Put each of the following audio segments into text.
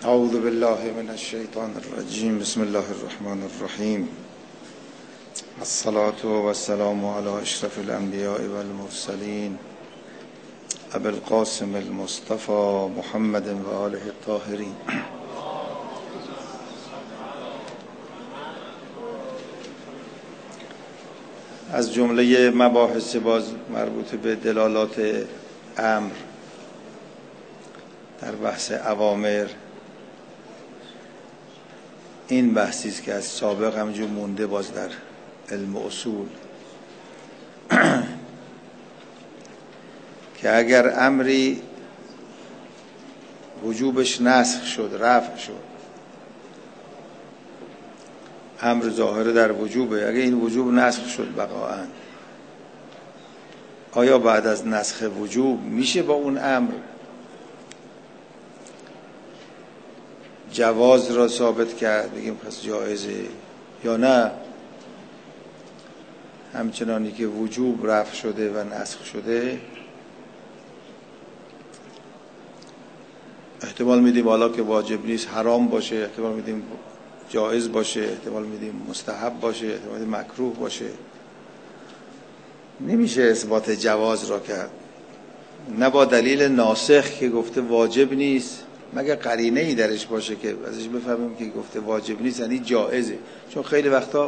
اعوذ بالله من الشیطان الرجیم. بسم الله الرحمن الرحیم. الصلاة والسلام على اشرف الانبیاء والمرسلین ابی القاسم المصطفى محمد و آله الطاهرین. از جمله مباحث باز مربوط به دلالات امر در بحث اوامر این بحثی است که از سابق همجور مونده باز در علم اصول که اگر امری وجوبش نسخ شد، رفع شد، امر ظاهره در وجوبه، اگر این وجوب نسخ شد بقاءً، آیا بعد از نسخ وجوب میشه با اون امر جواز را ثابت کرد، بگیم پس جایزه، یا نه همچنانی که وجوب رفع شده و نسخ شده احتمال میدیم حالا که واجب نیست حرام باشه، احتمال میدیم جایز باشه، احتمال میدیم مستحب باشه، احتمال میدیم مکروه باشه. نمیشه اثبات جواز را کرد، نه با دلیل ناسخ که گفته واجب نیست، مگر قرینه ای درش باشه که ازش بفهمیم که گفته واجب نیست یعنی جائزه. چون خیلی وقتا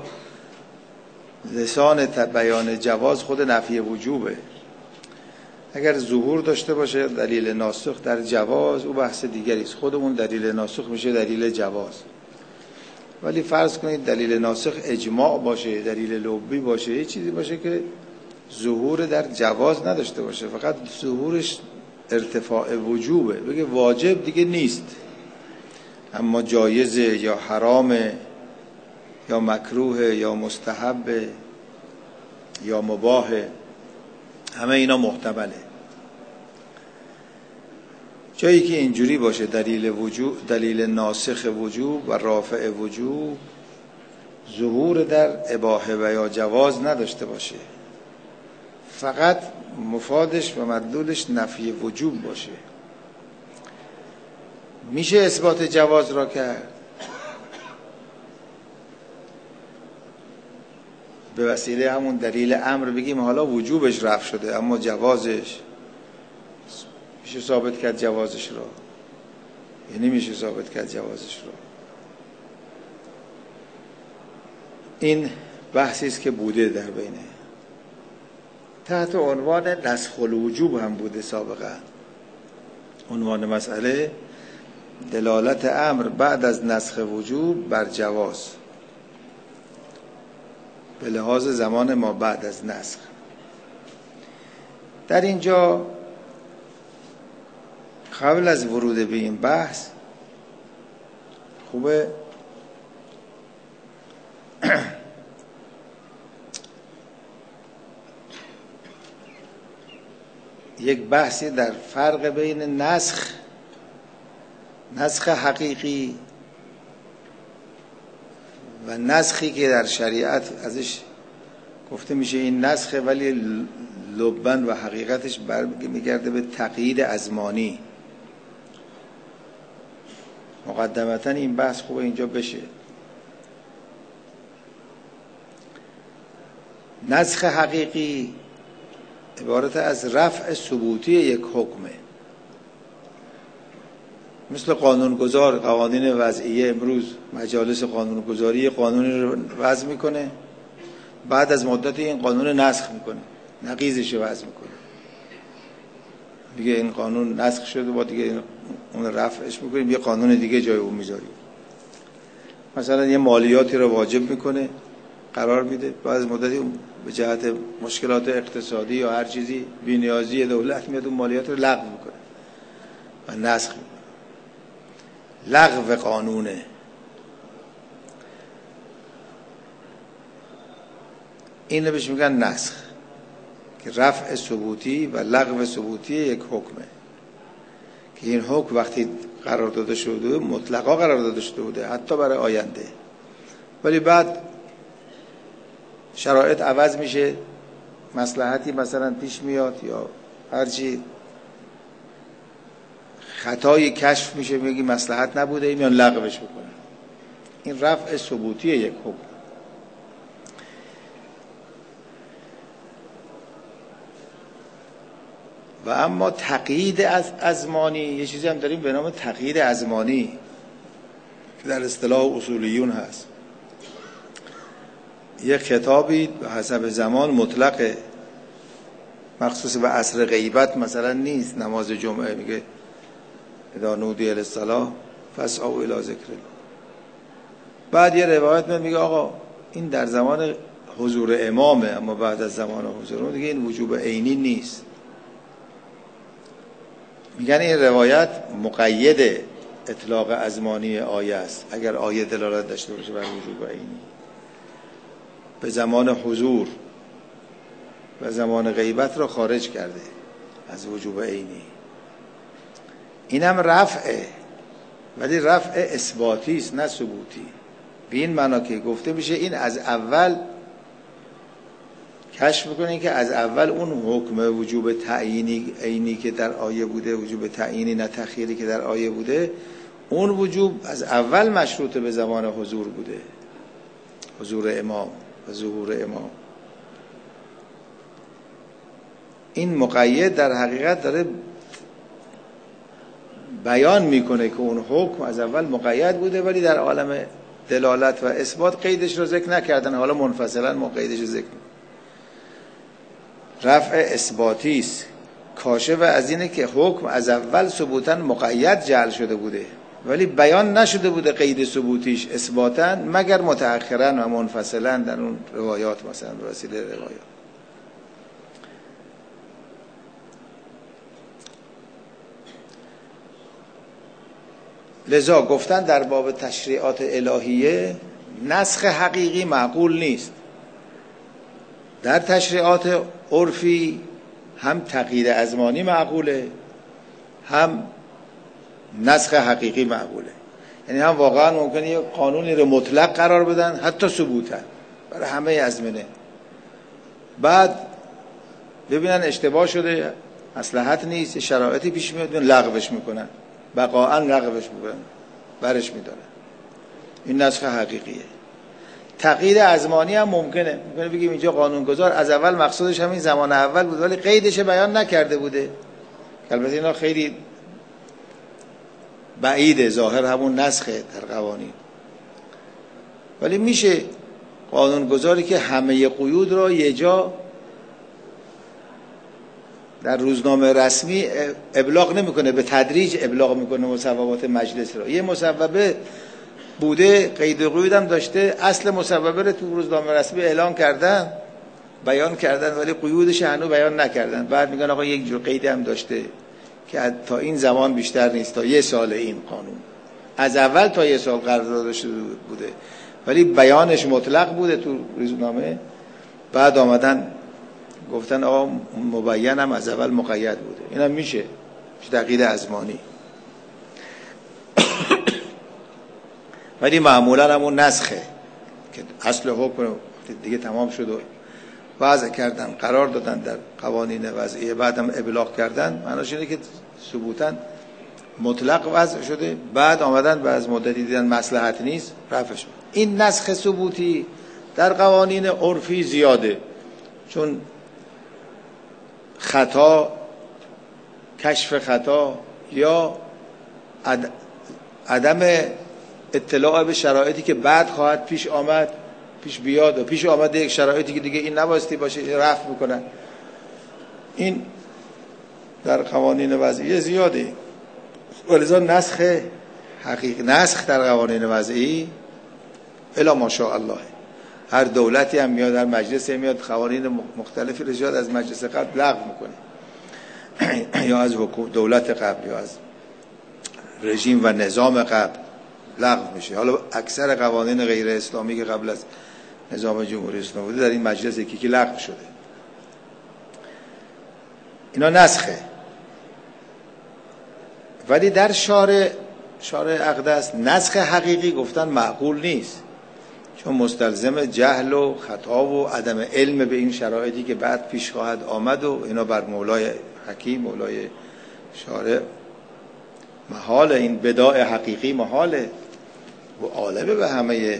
لسان بیان جواز خود نفی وجوبه. اگر ظهور داشته باشه دلیل ناسخ در جواز، او بحث دیگری است، خودمون دلیل ناسخ میشه دلیل جواز. ولی فرض کنید دلیل ناسخ اجماع باشه، دلیل لوبی باشه، یه چیزی باشه که ظهور در جواز نداشته باشه، فقط ظهورش ارتفاع وجوبه، بگه واجب دیگه نیست اما جایزه یا حرامه یا مکروه یا مستحبه یا مباحه، همه اینا محتمله. جایی که اینجوری باشه دلیل وجوب، دلیل ناسخ وجوب و رافع وجوب ظهور در اباحه و یا جواز نداشته باشه، فقط مفادش و مدلولش نفی وجوب باشه، میشه اثبات جواز را کرد به وسیله همون دلیل امر. بگیم حالا وجوبش رفع شده اما جوازش میشه ثابت کرد جوازش را، یعنی میشه ثابت کرد جوازش را. این بحثی است که بوده در بینه، تحت عنوان نسخ الوجوب هم بوده سابقا. عنوان مسئله دلالت امر بعد از نسخ وجوب بر جواز به لحاظ زمان ما بعد از نسخ. در اینجا قبل از ورود به این بحث خوبه یک بحثی در فرق بین نسخ حقیقی و نسخی که در شریعت ازش گفته میشه این نسخه ولی لبن و حقیقتش برمیگرده به تقیید ازمانی. مقدمتا این بحث خوبه اینجا بشه. نسخ حقیقی عبارت از رفع ثبوتی یک حکمه، مثل قانونگذار قوانین وضعیه. امروز مجالس قانونگذاری قانونی رو وضع میکنه، بعد از مدت این قانون نسخ میکنه، نقیضش رو وضع میکنه، دیگه این قانون نسخ شده با دیگه اون رفعش میکنیم، یه قانون دیگه جای اون میذاریم. مثلا یه مالیاتی رو واجب میکنه، قرار میده، بعد از مدتی به جهت مشکلات اقتصادی یا هر چیزی بی‌نیازی دولت میاد اون مالیات رو لغو میکنه و نسخ میکنه. لغو قانونه. این رو بهش میگن نسخ، که رفع ثبوتی و لغو ثبوتی یک حکمه، که این حکم وقتی قرار داده شده مطلقا قرار داده شده بوده حتی برای آینده، ولی بعد شرایط عوض میشه، مصلحتی مثلا پیش میاد یا هرچی خطای کشف میشه، میگی مصلحت نبوده، میان لغوش بکنن. این رفع ثبوتی یک حکم. و اما تقیید از ازمانی، یه چیزی هم داریم به نام تقیید ازمانی که در اصطلاح اصولیون هست. یک خطابی به حسب زمان مطلقه، مخصوص به عصر غیبت مثلا نیست. نماز جمعه میگه اذا نودی للصلاة فاسعوا الی ذکر الله. بعد یه روایت میگه آقا این در زمان حضور امامه، اما بعد از زمان حضور دیگه این وجوب عینی نیست. میگن این روایت مقید اطلاق ازمانی آیه است. اگر آیه دلالت داشته باشه بر وجوب عینی، به زمان حضور و زمان غیبت رو خارج کرده از وجوب عینی. اینم رفعه، ولی رفع اثباتی است نه ثبوتی. به این معنا که گفته میشه این از اول کشف میکنه که از اول اون حکم وجوب تعیینی عینی که در آیه بوده، وجوب تعیینی نه تخییری که در آیه بوده، اون وجوب از اول مشروط به زمان حضور بوده، حضور امام و ظهور امام. این مقید در حقیقت داره بیان میکنه که اون حکم از اول مقید بوده، ولی در عالم دلالت و اثبات قیدش رو ذکر نکردن. حالا منفصلا ما قیدش رو ذکر. رفع اثباتی است، کاشف از اینه که حکم از اول ثبوتاً مقید جعل شده بوده، ولی بیان نشده بوده قید ثبوتیش اثباتاً مگر متأخراً و منفصلاً در اون روایات، مثلا به وسیله روایات. لذا گفتن در باب تشریعات الهیه نسخ حقیقی معقول نیست. در تشریعات عرفی هم تقیید ازمانی معقوله، هم نسخ حقیقی معقوله. یعنی هم واقعا ممکنه یک قانونی رو مطلق قرار بدن حتی ثبوتا برای همه ازمنه، بعد ببینن اشتباه شده، مصلحت نیست، شرایطی پیش میاد، لغوش میکنن، بقاءً لغوش میکنن، برش میدارن. این نسخ حقیقیه. تقیید ازمانی هم ممکنه بگیم اینجا قانونگذار از اول مقصودش همین زمان اول بود، ولی قیدش بیان نکرده بوده. البته اینا خیلی بعیده، ظاهر همون نسخه در قوانین، ولی میشه قانونگذاری که همه قیود رو یه جا در روزنامه رسمی ابلاغ نمیکنه، به تدریج ابلاغ میکنه مصوبات مجلس رو. یه مصوبه بوده قید و قیود هم داشته، اصل مصوبه رو تو روزنامه رسمی اعلان کردن، بیان کردن، ولی قیودش هنوز بیان نکردن. بعد میگن آقا یک جور قید هم داشته که تا این زمان بیشتر نیست، تا 1 سال این قانون از اول تا 1 سال قرارداد داشته بوده، ولی بیانش مطلق بوده تو روزنامه. بعد آمدن گفتن آقا مبین هم از اول مقید بوده. این هم میشه تقیید ازمانی. ولی معمولا همون نسخه که اصل حکم دیگه تمام شد و وضع کردن، قرار دادن در قوانین وضعیه، بعدم ابلاغ کردن، معناش اینه که ثبوتاً مطلق وضع شده. بعد آمدن و از مدتی دیدن مصلحت نیست، رفع شد. این نسخ ثبوتی در قوانین عرفی زیاده، چون خطا، کشف خطا یا عدم اطلاع به شرایطی که بعد خواهد پیش آمد، پیش بیاد و پیش آمده یک شرایطی که دیگه این نباستی باشه، رفع میکنن. این در قوانین وضعی زیاده. ولذا نسخ حقیقی، نسخ در قوانین وضعی الا ماشاءالله، هر دولتی هم میاد، هر مجلسی میاد قوانین مختلفی رو از مجلس قبل لغو میکنه یا از دولت قبل یا از رژیم و نظام قبل لغو میشه. حالا اکثر قوانین غیر اسلامی که قبل از نظام جمهوری اسلامی بوده در این مجلس یکی لغو شده. اینا نسخه. ولی در شارع اقدس نسخ حقیقی گفتن معقول نیست، چون مستلزم جهل و خطا و عدم علم به این شرایطی که بعد پیش خواهد آمد و اینا بر مولای حکیم، مولای شارع محاله، این بداع حقیقی محاله و عالمه به همه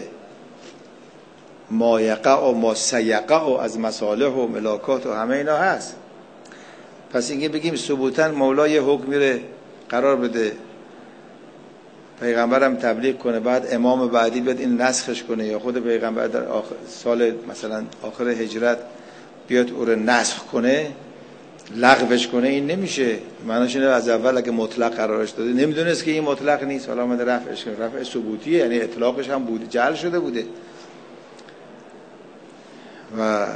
ما یقع و ما سیقع و از مصالح و ملاکات و همه اینا هست. پس اینکه بگیم ثبوتاً مولا یه حکمی رو قرار بده، پیغمبرم تبلیغ کنه، بعد امام بعدی بیاد این نسخش کنه، یا خود پیغمبر در سال مثلا آخر هجرت بیاد او رو نسخ کنه، لغوش کنه، این نمیشه. معناش اینه از اول اگه مطلق قرارش داده نمیدونست که این مطلق نیست، حالا اومده رفعش کنه. رفع ثبوتیه، یعنی اطلاقش هم بود، جعل شده بوده. و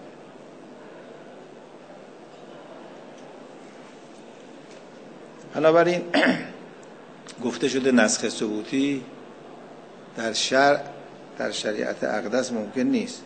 بنابراین گفته شده نسخ ثبوتی در شریعت اقدس ممکن نیست.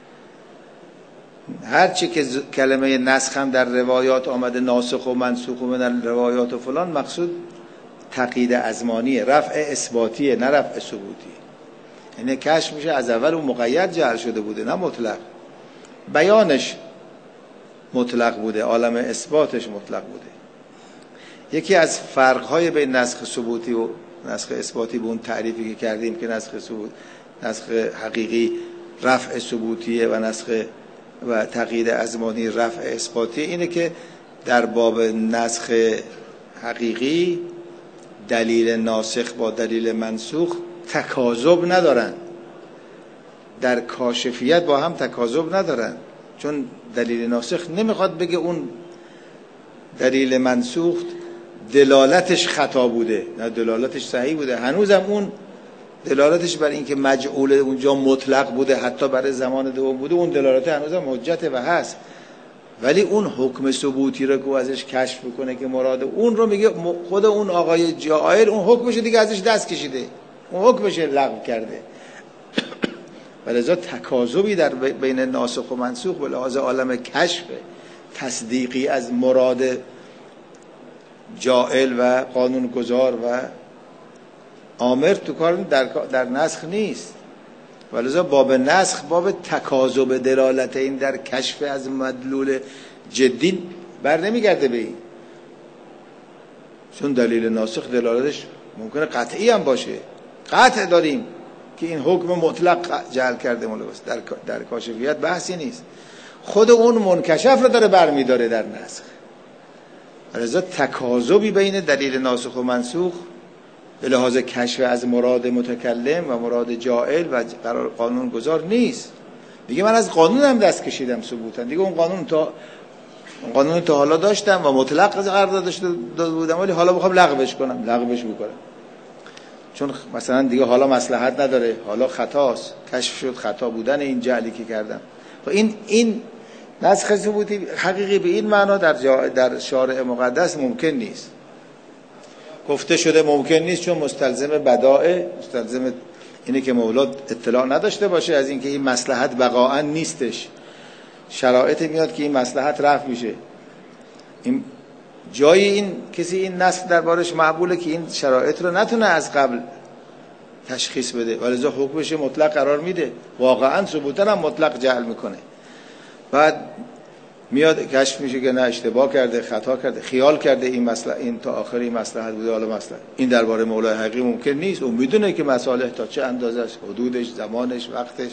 هرچی که کلمه نسخ هم در روایات آمده، ناسخ و منسوخ و من روایات و فلان، مقصود تقیید ازمانیه، رفع اثباتیه، نه رفع ثبوتی. یعنی کشف میشه از اول اون مقید جعل شده بوده، نه مطلق. بیانش مطلق بوده، عالم اثباتش مطلق بوده. یکی از فرق‌های بین نسخ ثبوتی و نسخ اثباتی به اون تعریفی که کردیم که نسخ حقیقی رفع ثبوتیه و نسخ و تقیید ازمانی رفع اثباتی، اینه که در باب نسخ حقیقی دلیل ناسخ با دلیل منسوخ تکاذب ندارن، در کاشفیت با هم تکاذب ندارن، چون دلیل ناسخ نمیخواد بگه اون دلیل منسوخ دلالتش خطا بوده، نه دلالتش صحیح بوده، هنوزم اون دلالتش بر این که مجعول اونجا مطلق بوده، حتی برای زمان دوم بوده، اون دلالت هنوزم حجته و هست. ولی اون حکم ثبوتی رو که ازش کشف بکنه که مراد اون رو میگه، خود اون آقای جائر اون حکمش دیگه ازش دست کشیده، اون حکمش لغو کرده. ولذا تکاذبی در بین ناسخ و منسوخ به لحاظ عالم کشف تصدیقی از مراد جائل و قانونگذار و آمر تو کار در نسخ نیست. ولذا باب نسخ باب تکاذب دلالت این در کشف از مدلول جدی بر نمیگرده به این، چون دلیل ناسخ دلالتش ممکنه قطعی هم باشه، قطع داریم که این حکم مطلق جعل کرده ملوث، در کاشفیت بحثی نیست، خود اون منکشف رو داره برمیداره در نسخ. ولذا تکاذبی بین دلیل ناسخ و منسوخ به لحاظ کشف از مراد متکلم و مراد جائل و قرار قانون گذار نیست. دیگه من از قانونم دست کشیدم ثبوتا، دیگه اون قانون تا حالا داشتم و مطلق قرار داده بودم، ولی حالا بخوام لغوش بکنم، چون مثلا دیگه حالا مصلحت نداره، حالا خطاست، کشف شد خطا بودن این جعلی که کردم. و این نسخ ثبوتی حقیقی به این معنا در شارع مقدس ممکن نیست. گفته شده ممکن نیست چون مستلزم بدائع، مستلزم اینه که مولا اطلاع نداشته باشه از اینکه این مصلحت بقاءً نیستش. شرایط میاد که این مصلحت رفع میشه. این جایی این کسی این نسخ دربارش معقوله که این شرایط رو نتونه از قبل تشخیص بده، ولذا حکمش مطلق قرار میده، واقعا ثبوتاً هم مطلق جعل میکنه. بعد میاد کشف میشه که نه، اشتباه کرده، خطا کرده، خیال کرده این تا آخری مصلحت بوده، حالا مصلحت این درباره مولای حقیقی ممکن نیست. اون میدونه که مصالح تا چه اندازه است، حدودش، زمانش، وقتش.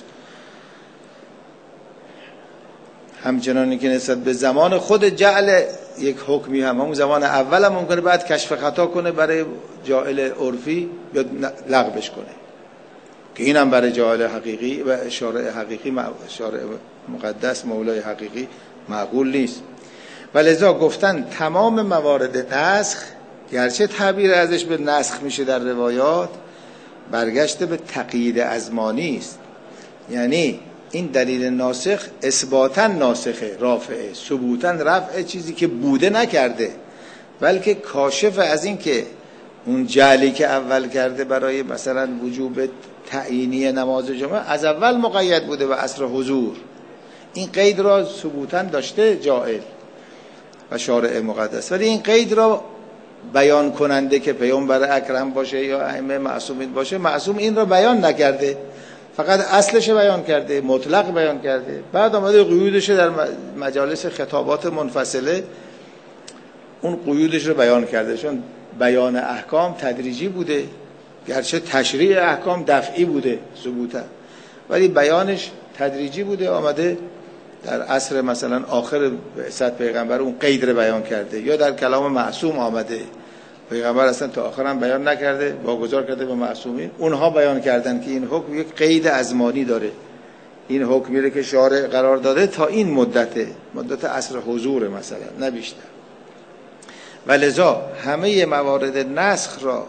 همچنانی که نسبت به زمان خود جعل یک حکمی همون زمان اول هم ممکنه بعد کشف خطا کنه برای جاهل عرفی یا لغوش کنه، که اینم برای جاهل حقیقی و شارع حقیقی، شارع مقدس مولای حقیقی معقول نیست. ولذا گفتن تمام موارد نسخ، گرچه تعبیر ازش به نسخ میشه در روایات، برگشته به تقیید ازمانی است. یعنی این دلیل ناسخ اثباتا ناسخه، رافعه، ثبوتا رفع چیزی که بوده نکرده، بلکه کاشف از این که اون جعلی که اول کرده برای مثلا وجوب تعیینی نماز جمعه از اول مقید بوده و عصر حضور، این قید را ثبوتا داشته جائل و شارع مقدس، ولی این قید را بیان کننده که پیامبر اکرم باشه یا ائمه معصومین باشه، معصوم این را بیان نکرده، فقط اصلش بیان کرده، مطلق بیان کرده. بعد آمده قیودش در مجالس خطابات منفصله اون قیودش رو بیان کرده، چون بیان احکام تدریجی بوده، گرچه تشریع احکام دفعی بوده ثبوتا، ولی بیانش تدریجی بوده. آمده در عصر مثلا آخر بعثت پیغمبر اون قید رو بیان کرده، یا در کلام معصوم آمده، پیغمبر اصلا تا آخر هم بیان نکرده، واگذار کرده به معصومین، اونها بیان کردن که این حکم یک قید ازمانی داره، این حکمی رو که شارع قرار داده تا این مدت عصر حضور مثلا، نه بیشتر. ولذا همه موارد نسخ را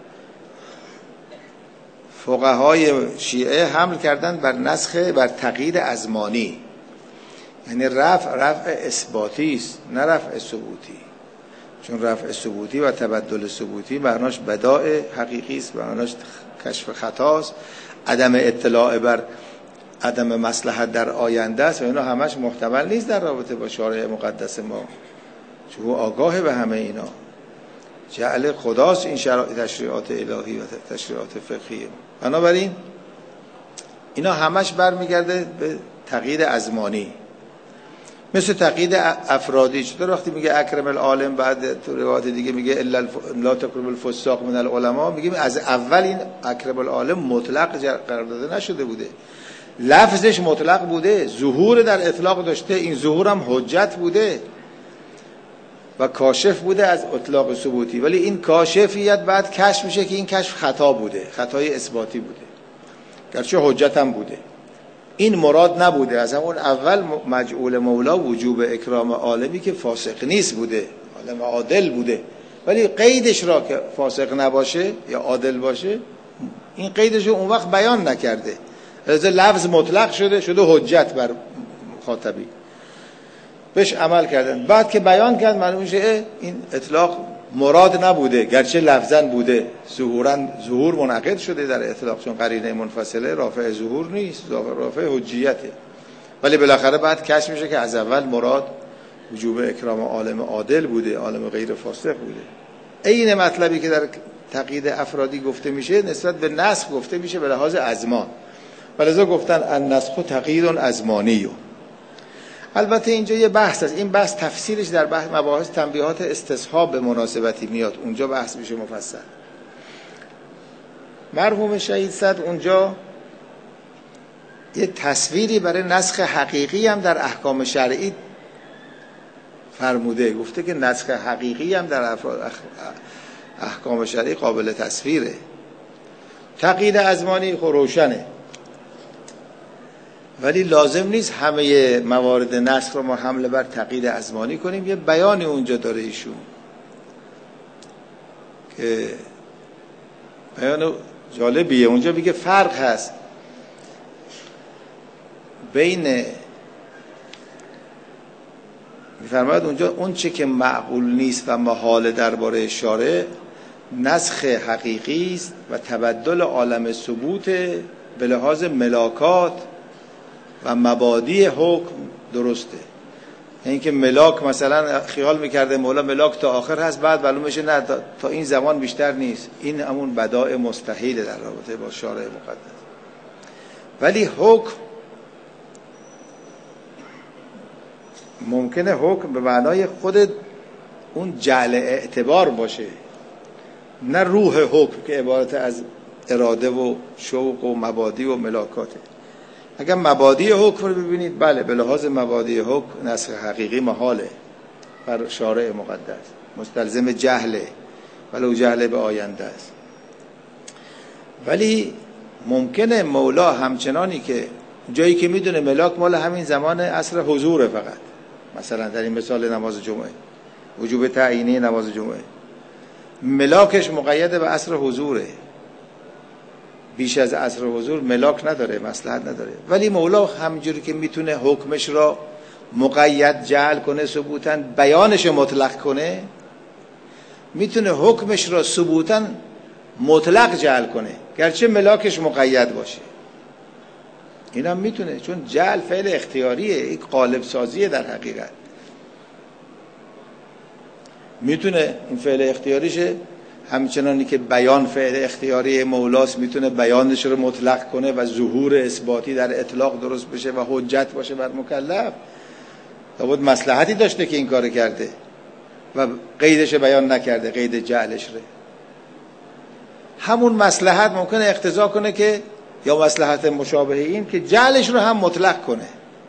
فقهای شیعه حمل کردن بر نسخ، بر تقیید ازمانی، یعنی رفع اثباتی است نه رفع ثبوتی، چون رفع ثبوتی و تبدل ثبوتی معناش بداع حقیقی است، معناش کشف خطاست، عدم اطلاع بر عدم مصلحت در آینده است و اینا همش محتمل نیست در رابطه با شارع مقدس ما، چون او آگاه به همه اینا، جعل خداست این تشریعات الهی و تشریعات فقهی. بنابراین اینا همش برمیگرده به تقیید ازمانی، مثل تقیید افرادی. چطور وقتی میگه اکرم العالم، بعد تو روایت دیگه میگه الا لا تکرم الفساق من العلماء، میگیم از اول این اکرم العالم مطلق قرار داده نشده بوده، لفظش مطلق بوده، ظهور در اطلاق داشته، این ظهور هم حجت بوده و کاشف بوده از اطلاق ثبوتی، ولی این کاشفیت بعد کشف میشه که این کشف خطا بوده، خطای اثباتی بوده، گرچه حجت هم بوده. این مراد نبوده از همون اول. مجعول مولا وجوب اکرام عالمی که فاسق نیست بوده، عالم عادل بوده، ولی قیدش را که فاسق نباشه یا عادل باشه، این قیدش رو اون وقت بیان نکرده، از لفظ مطلق شده حجت بر مخاطبی، بهش عمل کردن. بعد که بیان کرد معلوم میشه این اطلاق مراد نبوده، گرچه لفظاً بوده، ظهور منعقد شده در اطلاق، چون قرینه منفصله رافع ظهور نیست، رافع حجیته، ولی بالاخره بعد کشف میشه که از اول مراد وجوب اکرام عالم عادل بوده، عالم غیر فاسق بوده. این مطلبی که در تقیید افرادی گفته میشه نسبت به نسخ گفته میشه به لحاظ ازمان، ولذا گفتن النسخ تقیید ازمانی. البته اینجا یه بحث است، این بحث تفسیرش در بحث مباحث تنبیهات استصحاب به مناسبتی میاد، اونجا بحث میشه مفصل. مرحوم شهید صدر اونجا یه تصویری برای نسخ حقیقی هم در احکام شرعی فرموده، گفته که نسخ حقیقی هم در احکام شرعی قابل تصویره. تقیید ازمانی روشنه، ولی لازم نیست همه موارد نسخ رو ما حمله بر تقیید ازمانی کنیم. یه بیانی اونجا داره ایشون که بیان جالبیه، اونجا میگه فرق هست بین، میفرماید اونجا اون چه که معقول نیست و محال درباره شارع نسخ حقیقی است و تبدل عالم ثبوت به لحاظ ملاکات و مبادی حکم درسته. این که ملاک مثلا خیال میکرده مولا ملاک تا آخر هست، بعد معلوم میشه نه تا این زمان بیشتر نیست، این همون بدائع مستحیل در رابطه با شارع مقدس. ولی حکم ممکنه حکم به معنای خود اون جعل اعتبار باشه، نه روح حکم که عبارت از اراده و شوق و مبادی و ملاکاته. اگر مبادی حکم رو ببینید، بله به لحاظ مبادی حکم نسخ حقیقی محاله بر شارع مقدس، مستلزم جهله ولو جهله به آینده است. ولی ممکنه مولا همچنانی که جایی که میدونه ملاک مال همین زمان عصر حضوره، فقط مثلا در این مثال نماز جمعه، وجوب تعیینی نماز جمعه، ملاکش مقید به عصر حضوره، بیش از عصر حضور ملاک نداره، مصلحت نداره. ولی مولا همجوری که میتونه حکمش را مقید جعل کنه ثبوتاً، بیانش مطلق کنه، میتونه حکمش را ثبوتاً مطلق جعل کنه گرچه ملاکش مقید باشه. این هم میتونه، چون جعل فعل اختیاریه، یک قالب سازیه در حقیقت. میتونه این فعل اختیاریشه، همچنانی که بیان فعل اختیاری مولاست، میتونه بیانش رو مطلق کنه و ظهور اثباتی در اطلاق درست بشه و حجت باشه بر مکلف. لابد مصلحتی داشته که این کار کرده، و قیدش بیان نکرده، قید جعلش ره. همون مصلحت ممکنه اقتضا کنه که یا مصلحت مشابه این که جعلش رو هم مطلق کنه،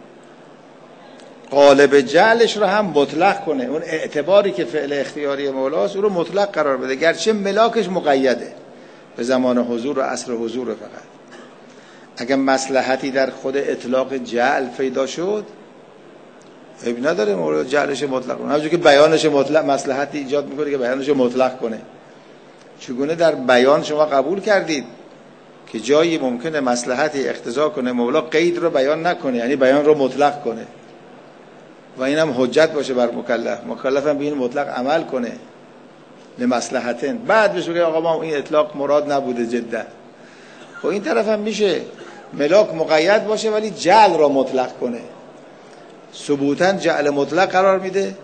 قالب جعلش رو هم مطلق کنه، اون اعتباری که فعل اختیاری مولاست او رو مطلق قرار بده، گرچه ملاکش مقیده به زمان حضور و عصر حضور. فقط اگر مصلحتی در خود اطلاق جعل پیدا شد عیب نداره مولا جعلش مطلق کنه، همونجوری که بیانش مطلق مصلحتی ایجاد میکنه که بیانش مطلق کنه. چگونه در بیان شما قبول کردید که جایی ممکنه مصلحتی اقتضا کنه مولا قید رو بیان نکنه، یعنی بیان رو مطلق کنه و اینم حجت باشه بر مکلف هم به این مطلق عمل کنه لمصلحتن، بعد بهش بگه آقا ما این اطلاق مراد نبوده جدا. خب این طرف هم میشه ملاک مقید باشه ولی جعل را مطلق کنه، ثبوتاً جعل مطلق قرار میده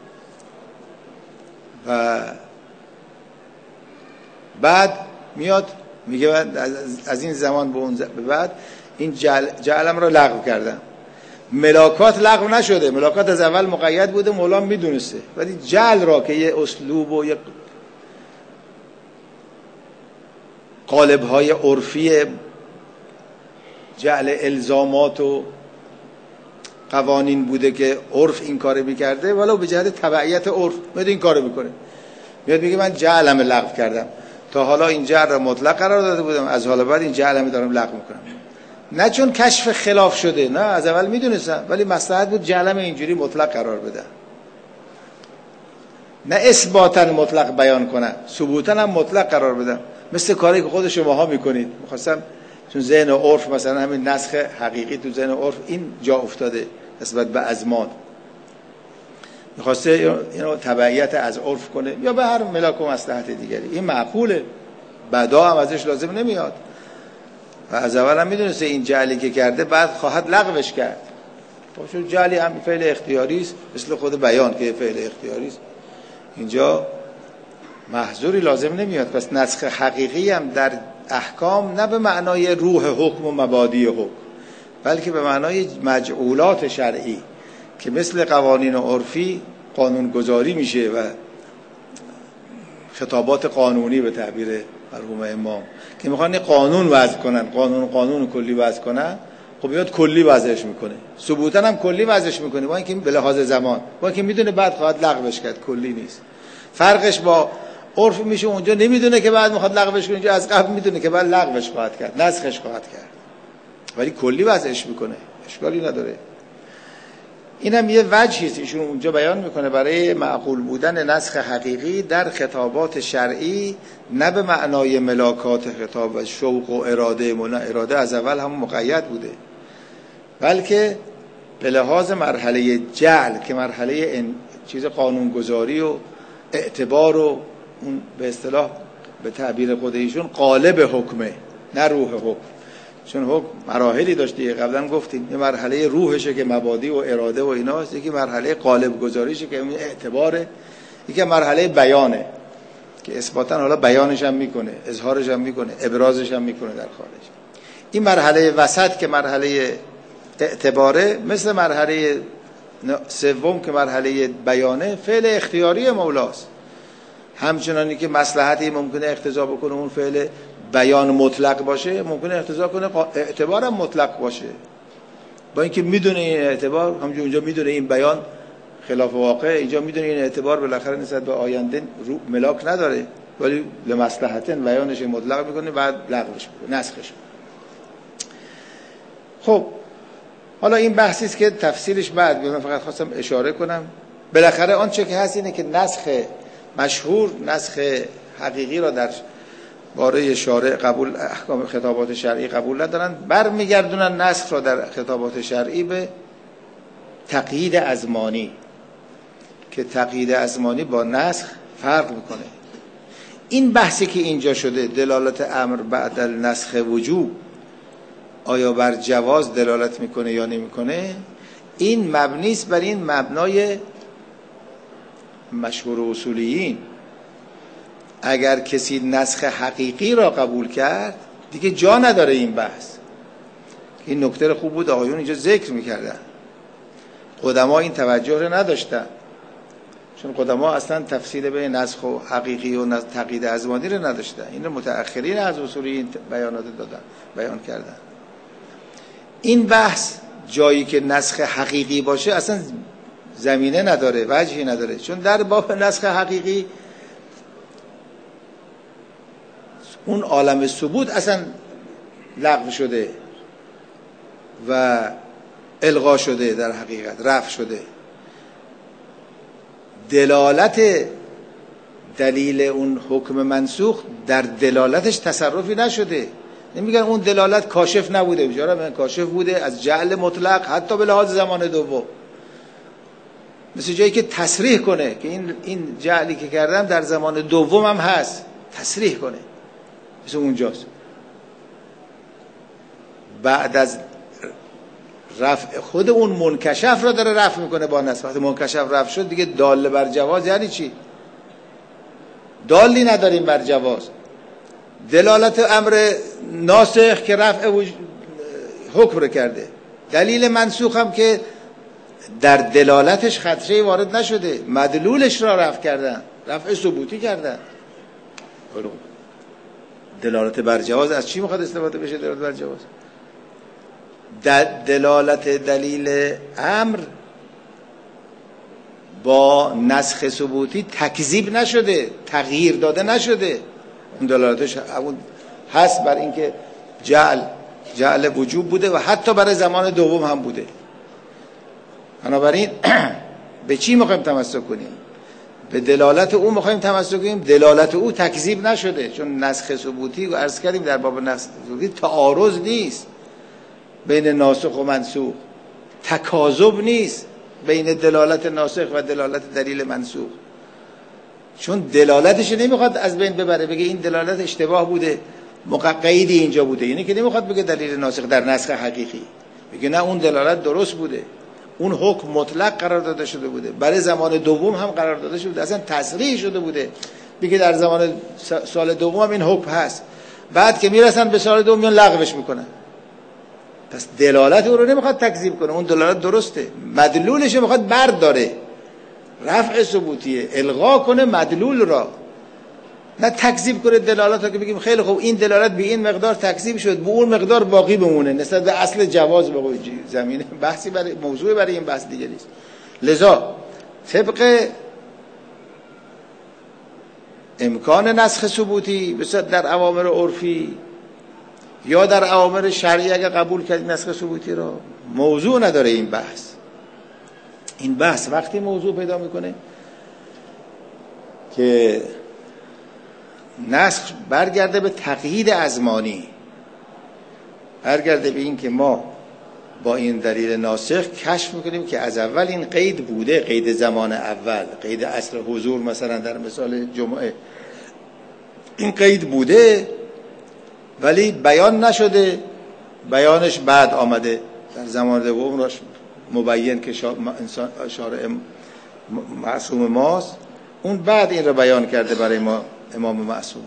و بعد میاد میگه من از این زمان به اون به بعد این جعلم را لغو کردم. ملاکات لغو نشده، ملاکات از اول مقید بوده، مولا میدونسته، ولی جعل را که یه اسلوب و یه قالب‌های عرفی جعل الزامات و قوانین بوده که عرف این کارو می‌کرده، ولو به جهت تبعیت عرف میاد این کارو میکنه، میاد میگه من جعلم لغو کردم، تا حالا این جعل را مطلق قرار داده بودم، از حالا بعد این جعلم دارم لغو میکنم. نه چون کشف خلاف شده، نه از اول میدونستم، ولی مصلحت بود جعلم اینجوری مطلق قرار بدم، نه اثباتا مطلق بیان کنم، ثبوتا هم مطلق قرار بدم، مثل کاری که خود شماها میکنید. می‌خواستم چون ذهن عرف مثلا همین نسخ حقیقی تو ذهن عرف این جا افتاده نسبت به ازمان، می‌خواسته اینو تبعیت از عرف کنه یا به هر ملاک و مصلحت دیگری. این معقوله، بعدا هم ازش لازم نمیاد و از اول هم میدونسته این جعلی که کرده بعد خواهد لغوش کرد. چون جعلی هم فعل اختیاری است، مثل خود بیان که فعل اختیاری است، اینجا محظوری لازم نمیاد. پس نسخ حقیقی هم در احکام نه به معنای روح حکم و مبادی حکم، بلکه به معنای مجعولات شرعی که مثل قوانین عرفی قانون گذاری میشه و خطابات قانونی به تعبیر مرحوم امام که میخوان قانون وضع کنن، قانون کلی وضع کنن، خب میاد کلی وضعش میکنه، ثبوتا هم کلی وضعش میکنه، با اینکه به لحاظ زمان، با اینکه میدونه بعد خواهد لغوش کرد، کلی نیست. فرقش با عرف میشه اونجا نمیدونه که بعد میخواد لغوش کنه، اینجا از قبل میدونه که بعد لغوش خواهد کرد، نسخش خواهد کرد، ولی کلی وضعش میکنه، اشکالی نداره. اینم یه وجهی است ایشون اونجا بیان میکنه برای معقول بودن نسخ حقیقی در خطابات شرعی، نه به معنای ملاکات خطاب و شوق و اراده، اراده از اول هم مقید بوده، بلکه به لحاظ مرحله جعل که مرحله چیز قانونگذاری و اعتبار و اون به اصطلاح به تعبیر خود ایشون قالب حکمه، نه روح حکم. چون حکم مراحلی داشته، قبلا گفتیم یه مرحله روحشه که مبادی و اراده و ایناست، یکی مرحله قالب گذاریشه که اون اعتباره، یکی مرحله بیانه که اثباتاً حالا بیانش هم میکنه، اظهارش هم میکنه، ابرازش هم میکنه در خارج. این مرحله وسط که مرحله اعتباره، مثل مرحله سوم که مرحله بیانه، فعل اختیاری مولاست. همچنانی که مصلحتی ممکنه اقتضا بکنه اون فعل بیان مطلق باشه، ممکنه اقتضا کنه اعتبارم مطلق باشه، با اینکه میدونه این اعتبار، همونجا اونجا میدونه این بیان خلاف واقع، اینجا میدونه این اعتبار بالاخره نسبت به آینده ملاک نداره، ولی لمصلحتن بیانش مطلق میکنه، بعد لغوش میکنه، نسخش. خب حالا این بحثی است که تفصیلش بعد، من فقط خواستم اشاره کنم. بالاخره آنچه که هست اینه که نسخ مشهور، نسخ حقیقی را در باره شارع قبول، احکام خطابات شرعی قبول ندارن، برمیگردونن نسخ را در خطابات شرعی به تقیید ازمانی، که تقیید ازمانی با نسخ فرق میکنه. این بحثی که اینجا شده، دلالت امر بعد النسخ وجوب آیا بر جواز دلالت میکنه یا نمیکنه، این مبنی است بر این مبنای مشهور اصولیین. اگر کسی نسخ حقیقی را قبول کرد دیگه جا نداره این بحث. این نکته خوب بود آقایون اینجا ذکر میکردن، قدما این توجه رو نداشتن، چون قدما اصلا تفصیل بین نسخ و حقیقی و تقیید ازمانی رو نداشتن. این متأخرین از اصولی بیانات دادن، بیان کردن. این بحث جایی که نسخ حقیقی باشه اصلا زمینه نداره، وجهی نداره، چون در باب نسخ حقیقی اون عالم ثبوت اصلا لغو شده و الغا شده، در حقیقت رفع شده. دلالت دلیل اون حکم منسوخ در دلالتش تصرفی نشده. نمیگن اون دلالت کاشف نبوده، بیچاره من کاشف بوده از جعل مطلق حتی به لحاظ زمان دوم. مثل جایی که تصریح کنه که این جعلی که کردم در زمان دوم هم هست، تصریح کنه، مثل اونجاست. بعد از رفع خود اون منکشف را داره رفع میکنه با نسخ. وقتی منکشف رفع شد دیگه دال بر جواز یعنی چی؟ دالی نداریم بر جواز. دلالت امر ناسخ که رفع حکم رو کرده، دلیل منسوخ هم که در دلالتش خدشه وارد نشده، مدلولش را رفع کردن، رفع ثبوتی کردن. دلالت بر جواز از چی میخواد استفاده بشه؟ دلالت بر جواز دلالت دلیل امر با نسخ ثبوتی تکذیب نشده، تغییر داده نشده. اون دلالتش اون هست بر اینکه جعل وجوب بوده و حتی برای زمان دوم هم بوده. بنابراین به چی میخوایم تمسک کنیم؟ به دلالت او میخوایم تمسک کنیم. دلالت او تکذیب نشده، چون نسخ ثبوتی و عرض کردیم در باب نسخ ثبوتی تعارض نیست بین ناسخ و منسوخ، تکاذب نیست بین دلالت ناسخ و دلالت دلیل منسوخ. چون دلالتش نمیخواد از بین ببره، بگه این دلالت اشتباه بوده، قیدی اینجا بوده. یعنی که نمیخواد بگه دلیل ناسخ در نسخ حقیقی، بگه نه اون دلالت درست بوده، اون حکم مطلق قرار داده شده بوده، برای زمان دوم هم قرار داده شده بوده، اصلا تصریح شده بوده، بگه در زمان سال دوم هم این حکم هست. بعد که میرسن به سال دوم میان لغوش میکنن. پس دلالت او رو نمیخواد تکذیب کنه، اون دلالت درسته، مدلولش رو میخواد برداره، رفع ثبوتیه، الغا کنه مدلول را، نه تکذیب کنه دلالت را که بگیم خیلی خوب این دلالت به این مقدار تکذیب شد، به اون مقدار باقی بمونه نسبت به اصل جواز. بقول زمینه بحثی برای موضوع برای این بحث دیگه نیست. لذا طبق امکان نسخ ثبوتی مثلا در اوامر عرفی یا در اوامر شرعی اگر قبول کردید نسخ ثبوتی را، موضوع نداره این بحث. این بحث وقتی موضوع پیدا میکنه که نسخ برگرده به تقیید ازمانی، برگرده به این که ما با این دلیل ناسخ کشف میکنیم که از اول این قید بوده، قید زمان اول، قید اصل حضور مثلا در مثال جمعه، این قید بوده ولی بیان نشده، بیانش بعد آمده در زمان دوم راش مبین که شارع معصوم ماست، اون بعد این رو بیان کرده برای ما امام معصوم.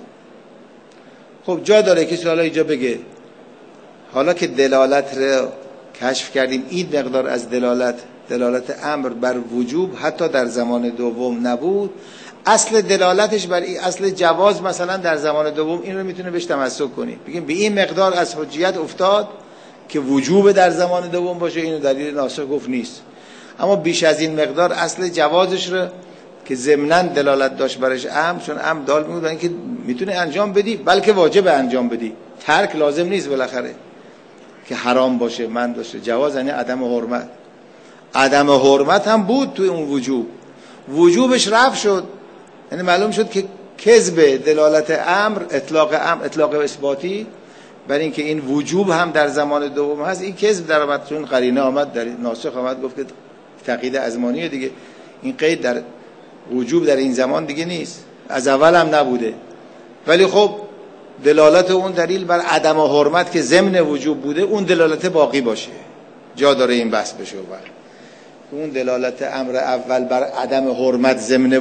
خب جا داره کسی حالا اینجا بگه حالا که دلالت رو کشف کردیم این مقدار از دلالت امر بر وجوب حتی در زمان دوم نبود، اصل دلالتش بر اصل جواز مثلا در زمان دوم، این رو میتونه بهش تمسک کنی، بگیم به این مقدار از حجیت افتاد که وجوب در زمان دوم باشه، اینو دلیل ناسخ گفت نیست. اما بیش از این مقدار اصل جوازش رو که ضمناً دلالت داشت برش امر، چون امر دال میگه اینکه میتونه انجام بدی بلکه واجب انجام بدی، ترک لازم نیست بالاخره که حرام باشه، من باشه. جواز یعنی عدم حرمت، عدم حرمت هم بود توی اون وجوب، وجوبش رفع شد، یعنی معلوم شد که کذب دلالت امر، اطلاق اثباتی بر این که این وجوب هم در زمان دوم هست، این کذب در آمد، چون قرینه آمد در ناسخ آمد گفت که تقیید ازمانیه دیگه، این قید در وجوب در این زمان دیگه نیست، از اول هم نبوده. ولی خب دلالت اون دلیل بر عدم حرمت که ضمن وجوب بوده، اون دلالت باقی باشه، جا داره این بحث بشه. اون دلالت امر اول بر عدم حرمت ضمن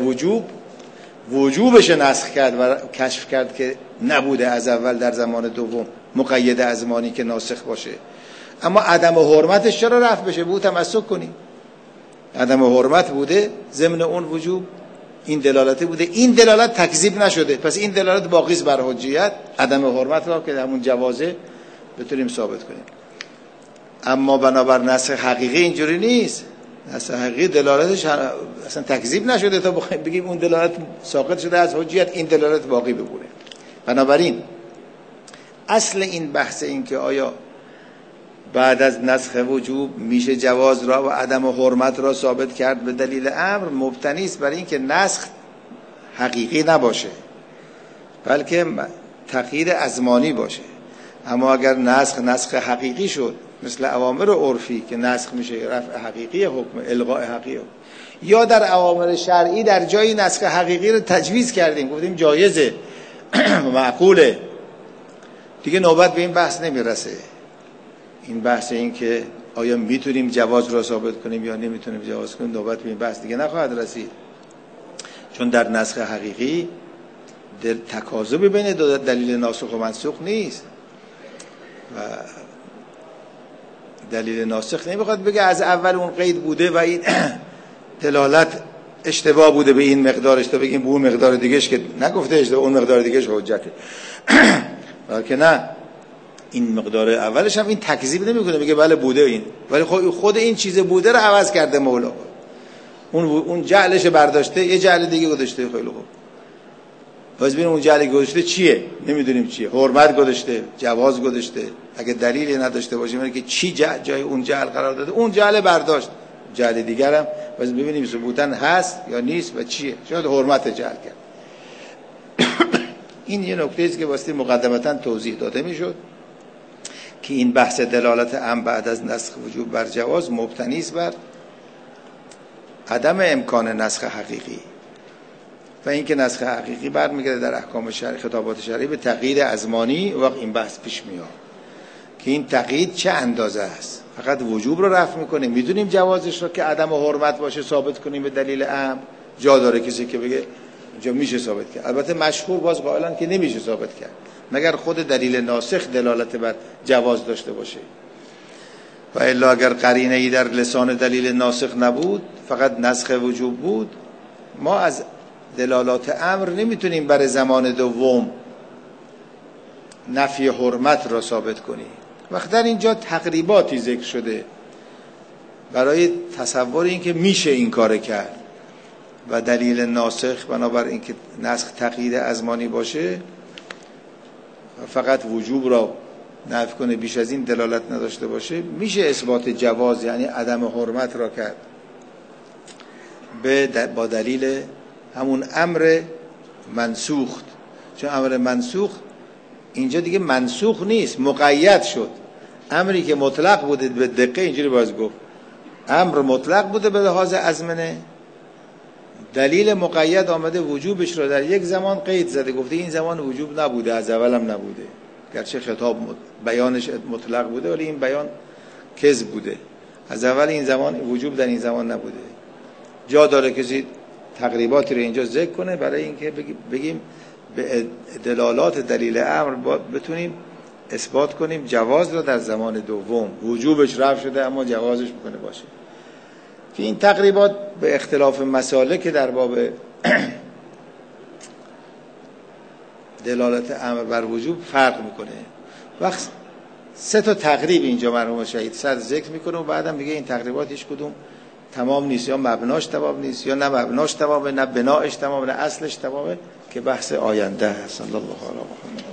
وجوبش نسخ کرد و کشف کرد که نبوده از اول در زمان دوم مقید ازمانی که ناسخ باشه. اما عدم حرمتش چرا رفع بشه؟ به او تمسک کنیم، عدم حرمت بوده ضمن اون وجوب، این دلالت بوده، این دلالت تکذیب نشده، پس این دلالت باقی است بر حجیت عدم حرمت را که همون جوازه بتونیم ثابت کنیم. اما بنابر نسخ حقیقی اینجوری نیست. نسخ حقیقی دلالتش اصلا تکذیب نشده تا بگیم اون دلالت ساقط شده از حجیت، این دلالت باقی بمونه. بنابراین اصل این بحث این که آیا بعد از نسخ وجوب میشه جواز را و عدم حرمت را ثابت کرد به دلیل امر، مبتنی است بر این که نسخ حقیقی نباشه بلکه تغییر ازمانی باشه. اما اگر نسخ حقیقی شد مثل اوامر عرفی که نسخ میشه رفع حقیقی حکم، الغاء حقیقی حکم، یا در اوامر شرعی در جای نسخ حقیقی رو تجویز کردیم گفتیم جایزه معقوله، دیگه نوبت به این بحث نمیرسه. این بحث این که آیا میتونیم جواز را ثابت کنیم یا نمیتونیم جواز کنیم، نوبت به این بحث دیگه نخواهد رسید، چون در نسخ حقیقی تکاذب بین دو دلیل ناسخ و منسوخ نیست و دلیل ناسخ نمیخواد بگه از اول اون قید بوده و این دلالت اشتباه بوده به این مقدارش تا بگیم به اون مقدار دیگهش که نگفته اشتباه، اون مقدار دیگهش حجته. بلکه نه، این مقدار اولش هم این تکذیب نمیکنه، میگه بله بوده این، ولی خود این چیز بوده رو عوض کرده مولا، اون جعلش برداشته یه جعل دیگه گذاشته. خیلی خوب، باز ببینیم اون جعل گذاشته چیه، نمیدونیم چیه، حرمت گذاشته، جواز گذاشته، اگه دلیلی نداشته باشه میگه که چی جای اون جعل قرار داده، اون جعل برداشت، جعل دیگر هم باز ببینیم ثبوتاً هست یا نیست و چیه، شاید حرمت جعل کرد. این یه نکته است که واسه مقدمتاً توضیح داده میشد که این بحث دلالت امر بعد از نسخ وجوب بر جواز مبتنی است بر عدم امکان نسخ حقیقی و اینکه نسخ حقیقی برمیگرده در احکام شرعی، خطابات شرعی به تغییر ازمانی. وقت این بحث پیش میاد که این تغییر چه اندازه است، فقط وجوب رو رفع میکنه، میدونیم جوازش رو که عدم حرمت باشه ثابت کنیم به دلیل امر، جا داره کسی که بگه اینجا میشه ثابت کرد. البته مشهور باز قائلن که نمیشه ثابت کرد مگر خود دلیل ناسخ دلالت بر جواز داشته باشه، و الا اگر قرینه ای در لسان دلیل ناسخ نبود فقط نسخ وجوب بود، ما از دلالات امر نمیتونیم برای زمان دوم نفی حرمت را ثابت کنیم. وقتی در اینجا تقریباتی ذکر شده برای تصور این که میشه این کار کرد و دلیل ناسخ بنابر این که نسخ تقیید ازمانی باشه فقط وجوب را نفی کنه، بیش از این دلالت نداشته باشه، میشه اثبات جواز یعنی عدم حرمت را کرد با دلیل همون امر منسوخ. چون امر منسوخ اینجا دیگه منسوخ نیست، مقید شد. امری که مطلق بوده به دقیقه اینجوری باز گفت امر مطلق بوده به لحاظ ازمنه، دلیل مقید آمده وجوبش را در یک زمان قید زده، گفته این زمان وجوب نبوده، از اول هم نبوده، گرچه خطاب بیانش مطلق بوده ولی این بیان کذب بوده، از اول این زمان وجوب در این زمان نبوده. جا داره کسی تقریباتی رو اینجا ذکر کنه برای اینکه بگیم به دلالات دلیل امر بتونیم اثبات کنیم جواز را در زمان دوم، وجوبش رفع شده اما جوازش میکنه باشه. که این تقریبات به اختلاف مسالک که در باب دلالت امر بر وجوب فرق میکنه. وقت 3 تا تقریب اینجا مرحوم شهید صدر ذکر میکنه و بعدم میگه این تقریبات هیچ کدوم تمام نیست، یا مبناش تمام نیست، یا نه مبناش تمامه نه بناش تمامه نه اصلش تمامه، که بحث آینده هست. صلی الله علیه و محمد.